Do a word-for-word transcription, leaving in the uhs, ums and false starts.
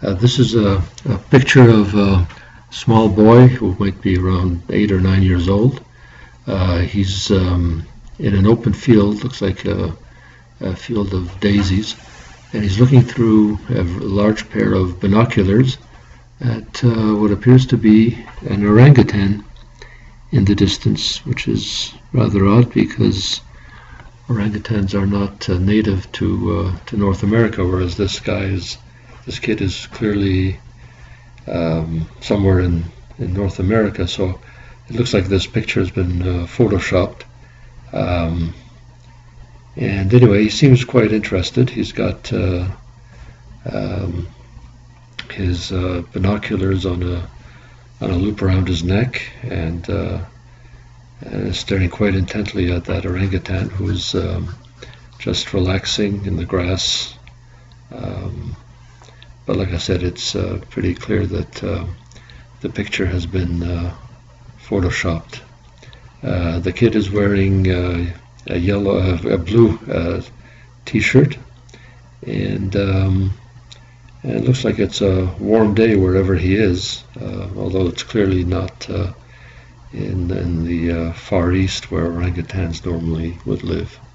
Uh, this is a, a picture of a small boy who might be around eight or nine years old. Uh, he's um, in an open field, looks like a, a field of daisies, and he's looking through a large pair of binoculars at uh, what appears to be an orangutan in the distance, which is rather odd because orangutans are not uh, native to uh, to North America, whereas this guy is, this kid is clearly um, somewhere in, in North America. So it looks like this picture has been uh, photoshopped. Um, and anyway, he seems quite interested. He's got uh, um, his uh, binoculars on a on a loop around his neck, and uh, uh, staring quite intently at that orangutan who is um, just relaxing in the grass. Um, but like I said, it's uh, pretty clear that uh, the picture has been uh, photoshopped. Uh, the kid is wearing uh, a yellow, uh, a blue uh, t-shirt, and um, and it looks like it's a warm day wherever he is, uh, although it's clearly not uh, in, in the uh, Far East where orangutans normally would live.